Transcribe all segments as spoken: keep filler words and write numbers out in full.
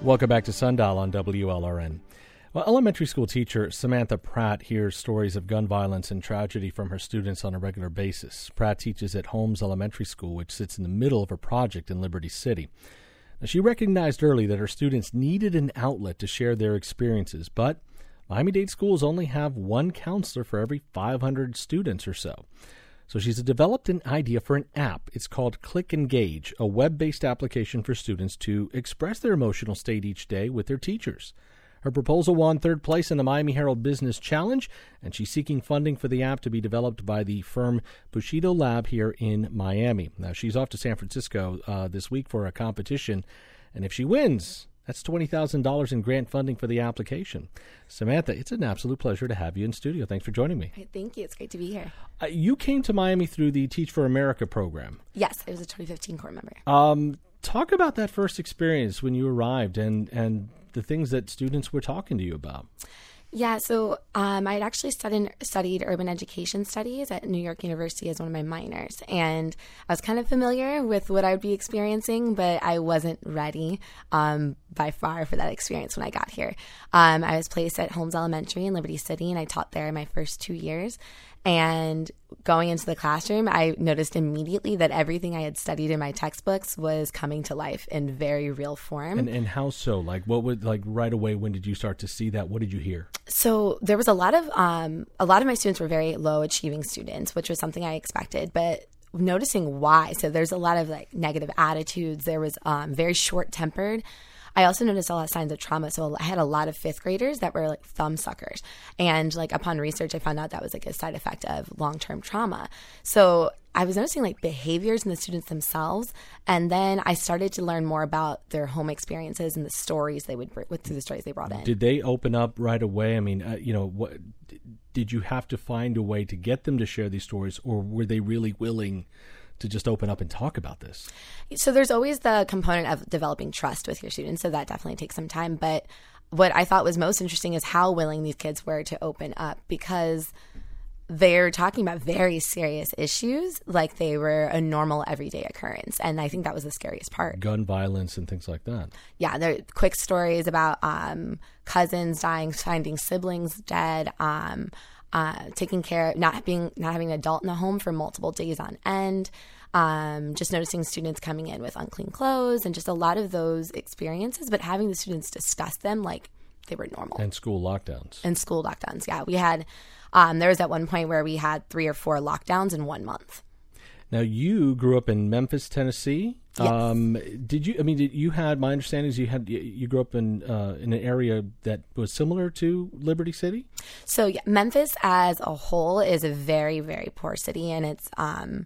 Welcome back to Sundial on W L R N. Well, elementary school teacher Samantha Pratt hears stories of gun violence and tragedy from her students on a regular basis. Pratt teaches at Holmes Elementary School, which sits in the middle of a project in Liberty City. Now, she recognized early that her students needed an outlet to share their experiences, but Miami-Dade schools only have one counselor for every five hundred students or so. So she's developed an idea for an app. It's called Click Engage, a web-based application for students to express their emotional state each day with their teachers. Her proposal won third place in the Miami Herald Business Challenge, and she's seeking funding for the app to be developed by the firm Bushido Lab here in Miami. Now, she's off to San Francisco uh, this week for a competition, and if she wins, that's twenty thousand dollars in grant funding for the application. Samantha, it's an absolute pleasure to have you in studio. Thanks for joining me. Thank you. It's great to be here. Uh, you came to Miami through the Teach for America program. Yes, I was a twenty fifteen core member. Um, talk about that first experience when you arrived and, and the things that students were talking to you about. Yeah, so um, I had actually studied, studied urban education studies at New York University as one of my minors, and I was kind of familiar with what I would be experiencing, but I wasn't ready um, by far for that experience when I got here. Um, I was placed at Holmes Elementary in Liberty City, and I taught there my first two years. And going into the classroom, I noticed immediately that everything I had studied in my textbooks was coming to life in very real form. And, and how so? Like, what would, like, right away, when did you start to see that? What did you hear? So there was a lot of, um, a lot of my students were very low achieving students, which was something I expected, but noticing why. So there's a lot of like negative attitudes. There was um, very short tempered. I also noticed a lot of signs of trauma. So I had a lot of fifth graders that were like thumb suckers. And like upon research, I found out that was like a side effect of long-term trauma. So I was noticing like behaviors in the students themselves. And then I started to learn more about their home experiences and the stories they would, with through the stories they brought in. Did they open up right away? I mean, uh, you know, what did you have to find a way to get them to share these stories, or were they really willing to just open up and talk about this? So there's always the component of developing trust with your students, so that definitely takes some time. But what I thought was most interesting is how willing these kids were to open up, because they're talking about very serious issues like they were a normal everyday occurrence. And I think that was the scariest part. Gun violence and things like that. Yeah, there are quick stories about um, cousins dying, finding siblings dead, um, Uh, taking care, not being, not having an adult in the home for multiple days on end, um, just noticing students coming in with unclean clothes, and just a lot of those experiences, but having the students discuss them like they were normal. And school lockdowns. And school lockdowns, yeah. We had, um, there was at one point where we had three or four lockdowns in one month. Now, you grew up in Memphis, Tennessee. Yes. Um, did you? I mean, did you had my understanding is you had you grew up in uh, in an area that was similar to Liberty City. So yeah, Memphis as a whole is a very very poor city, and it's um,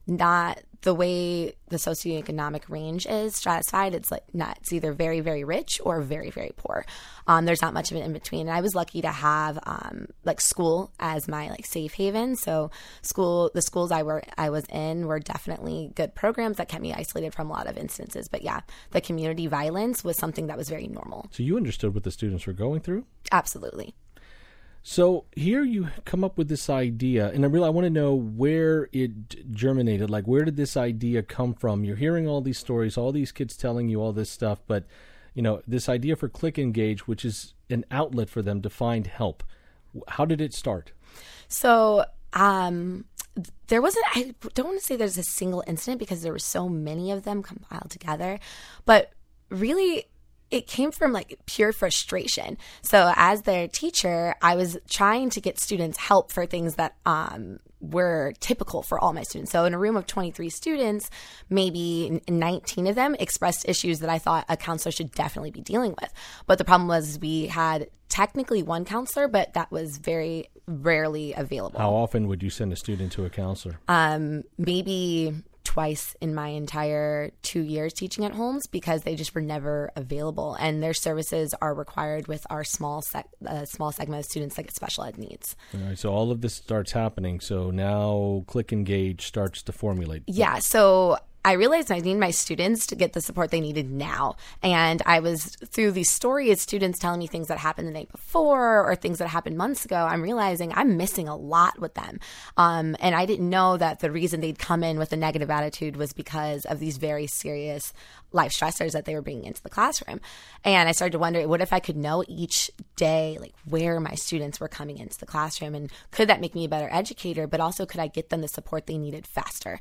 not the way the socioeconomic range is stratified. It's like not. It's either very very rich or very very poor. Um, there's not much of an in between. And I was lucky to have um, like school as my like safe haven. So school, the schools I were I was in were definitely good programs that kept me isolated from a lot of instances. But yeah, the community violence was something that was very normal. So you understood what the students were going through? Absolutely. So here you come up with this idea, and I really I want to know where it germinated. Like, where did this idea come from? You're hearing all these stories, all these kids telling you all this stuff, but you know, this idea for Click Engage, which is an outlet for them to find help. How did it start? So um, there wasn't, I don't want to say there's a single incident because there were so many of them compiled together, but really it came from like pure frustration. So as their teacher, I was trying to get students help for things that um, were typical for all my students. So in a room of twenty-three students, maybe nineteen of them expressed issues that I thought a counselor should definitely be dealing with. But the problem was we had technically one counselor, but that was very rarely available. How often would you send a student to a counselor? Um, maybe twice in my entire two years teaching at Holmes, because they just were never available, and their services are required with our small sec- uh, small segment of students that get special ed needs. All right, so all of this starts happening. So now Click Engage starts to formulate. Yeah, so I realized I need my students to get the support they needed now. And I was, through these stories, students telling me things that happened the night before or things that happened months ago, I'm realizing I'm missing a lot with them. Um, and I didn't know that the reason they'd come in with a negative attitude was because of these very serious life stressors that they were bringing into the classroom. And I started to wonder, what if I could know each day, like where my students were coming into the classroom, and could that make me a better educator, but also could I get them the support they needed faster?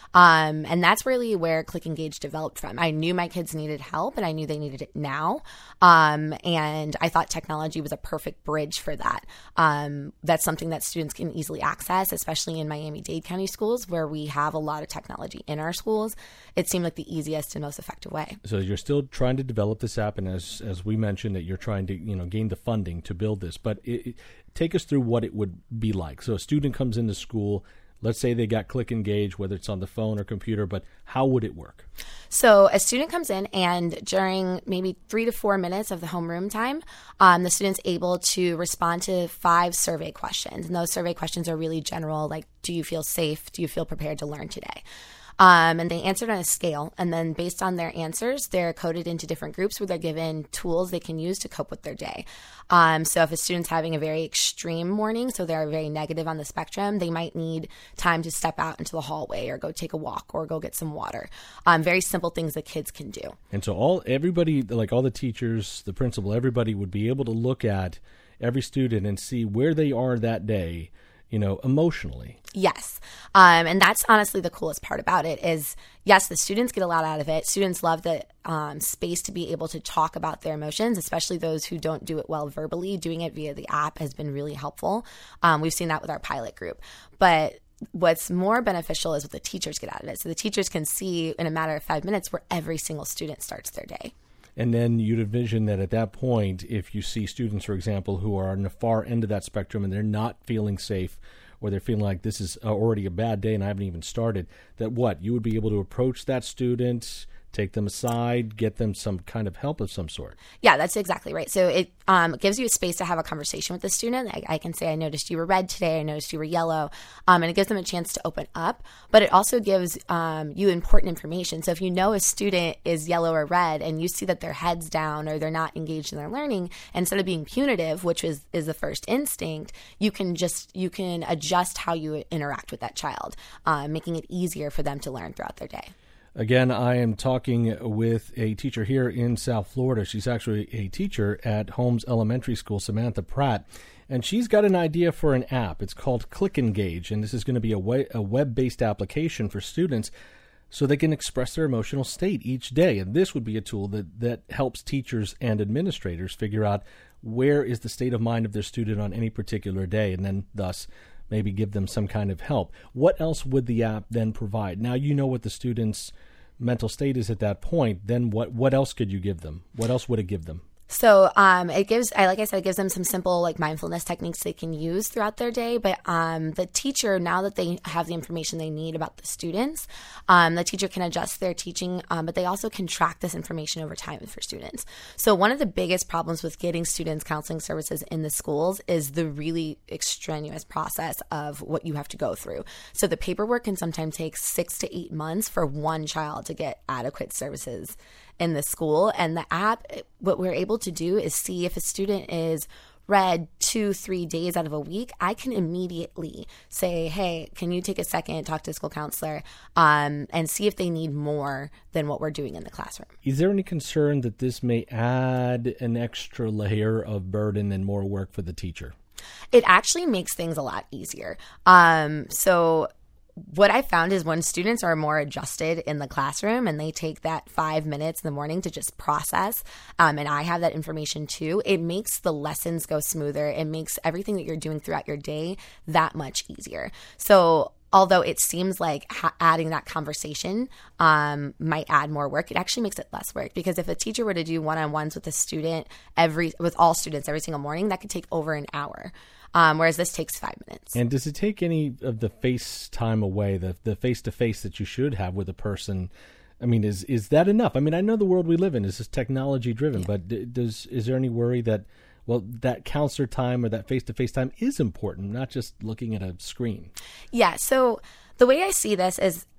Um, and that's really where Click Engage developed from. I knew my kids needed help and I knew they needed it now. Um, and I thought technology was a perfect bridge for that. Um, that's something that students can easily access, especially in Miami-Dade County schools where we have a lot of technology in our schools. It seemed like the easiest and most effective way. So you're still trying to develop this app, and as as we mentioned, that you're trying to you know gain the funding to build this. But it, it, take us through what it would be like. So a student comes into school. Let's say they got Click Engage, whether it's on the phone or computer, but how would it work? So a student comes in, and during maybe three to four minutes of the homeroom time, um, the student's able to respond to five survey questions. And those survey questions are really general, like, do you feel safe? Do you feel prepared to learn today? Um, and they answered on a scale, and then based on their answers, they're coded into different groups where they're given tools they can use to cope with their day. Um, so if a student's having a very extreme morning, so they're very negative on the spectrum, they might need time to step out into the hallway or go take a walk or go get some water. Um, very simple things that kids can do. And so all everybody, like all the teachers, the principal, everybody would be able to look at every student and see where they are that day, you know, emotionally. Yes. Um, and that's honestly the coolest part about it is, yes, the students get a lot out of it. Students love the um, space to be able to talk about their emotions, especially those who don't do it well verbally. Doing it via the app has been really helpful. Um, we've seen that with our pilot group. But what's more beneficial is what the teachers get out of it. So the teachers can see in a matter of five minutes where every single student starts their day. And then you'd envision that at that point, if you see students, for example, who are on the far end of that spectrum and they're not feeling safe, or they're feeling like this is already a bad day and I haven't even started, that what? You would be able to approach that student, take them aside, get them some kind of help of some sort. Yeah, that's exactly right. So it um, gives you a space to have a conversation with the student. I, I can say, I noticed you were red today. I noticed you were yellow. Um, and it gives them a chance to open up. But it also gives um, you important information. So if you know a student is yellow or red and you see that their head's down or they're not engaged in their learning, instead of being punitive, which is, is the first instinct, you can just you can adjust how you interact with that child, uh, making it easier for them to learn throughout their day. Again, I am talking with a teacher here in South Florida. She's actually a teacher at Holmes Elementary School, Samantha Pratt, and she's got an idea for an app. It's called Click Engage, and this is going to be a, way, a web-based application for students so they can express their emotional state each day. And this would be a tool that, that helps teachers and administrators figure out where is the state of mind of their student on any particular day, and then thus maybe give them some kind of help. What else would the app then provide? Now you know what the student's mental state is at that point. Then what, what else could you give them? What else would it give them? So um, it gives, I like I said, it gives them some simple like mindfulness techniques they can use throughout their day. But um, the teacher, now that they have the information they need about the students, um, the teacher can adjust their teaching, um, but they also can track this information over time for students. So one of the biggest problems with getting students counseling services in the schools is the really extraneous process of what you have to go through. So the paperwork can sometimes take six to eight months for one child to get adequate services in the school. And the app, what we're able to do is see if a student is red two, three days out of a week, I can immediately say, hey, can you take a second, talk to a school counselor, um, and see if they need more than what we're doing in the classroom. Is there any concern that this may add an extra layer of burden and more work for the teacher? It actually makes things a lot easier. Um, so what I found is when students are more adjusted in the classroom and they take that five minutes in the morning to just process, um, and I have that information too, it makes the lessons go smoother. It makes everything that you're doing throughout your day that much easier. So although it seems like ha- adding that conversation um, might add more work, it actually makes it less work, because if a teacher were to do one-on-ones with a student every with all students every single morning, that could take over an hour. Um, whereas this takes five minutes. And does it take any of the face time away, the the face-to-face that you should have with a person? I mean, is is that enough? I mean, I know the world we live in is just technology-driven, yeah. but does is there any worry that, well, that counselor time or that face-to-face time is important, not just looking at a screen? Yeah, so the way I see this is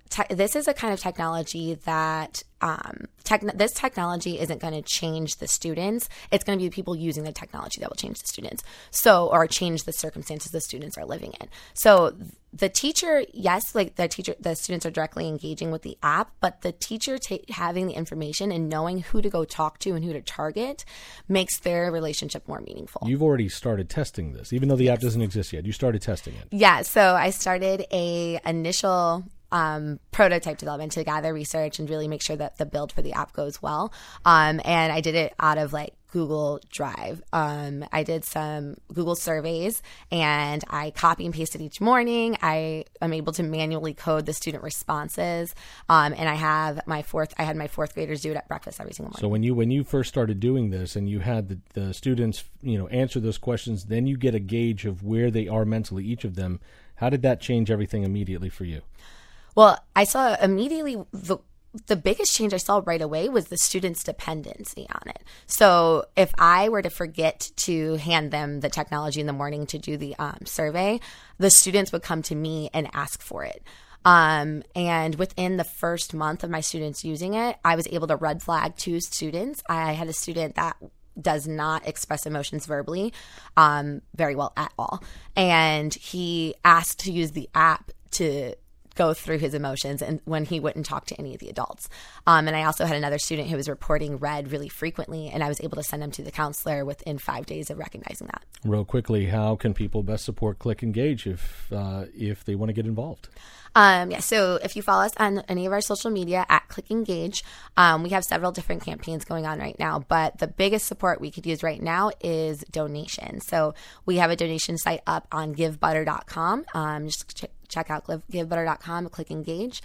te- this is a kind of technology that um, tech- this technology isn't going to change the students. It's going to be the people using the technology that will change the students. So, or change the circumstances the students are living in. So the teacher, yes, like the teacher, the students are directly engaging with the app, but the teacher ta- having the information and knowing who to go talk to and who to target makes their relationship more meaningful. You've already started testing this, even though the app doesn't exist yet. You started testing it. Yeah. So I started a initial Um, prototype development to gather research and really make sure that the build for the app goes well. Um, and I did it out of like Google Drive. Um, I did some Google surveys and I copy and pasted each morning. I am able to manually code the student responses. Um, and I have my fourth, I had my fourth graders do it at breakfast every single morning. So when you, when you first started doing this and you had the, the students, you know, answer those questions, then you get a gauge of where they are mentally, each of them. How did that change everything immediately for you? Well, I saw immediately the the biggest change I saw right away was the students' dependency on it. So if I were to forget to hand them the technology in the morning to do the um, survey, the students would come to me and ask for it. Um, and within the first month of my students using it, I was able to red flag two students. I had a student that does not express emotions verbally um, very well at all. And he asked to use the app to go through his emotions and when he wouldn't talk to any of the adults. Um, and I also had another student who was reporting red really frequently, and I was able to send him to the counselor within five days of recognizing that. Real quickly, how can people best support Click Engage if uh, if they want to get involved? Um, yeah, so if you follow us on any of our social media at Click Engage, um, we have several different campaigns going on right now, but the biggest support we could use right now is donation. So we have a donation site up on give butter dot com. Um, just ch- check out give butter dot com, Click Engage,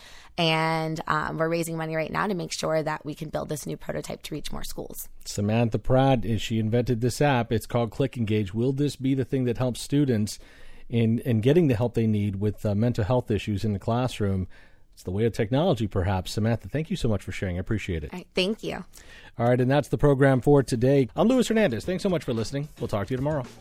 and um, we're raising money right now to make sure that we can build this new prototype to reach more schools. Samantha Pratt, is she invented this app. It's called Click Engage. Will this be the thing that helps students in, in getting the help they need with uh, mental health issues in the classroom? It's the way of technology, perhaps. Samantha, thank you so much for sharing. I appreciate it. All right, thank you. All right, and that's the program for today. I'm Luis Hernandez. Thanks so much for listening. We'll talk to you tomorrow.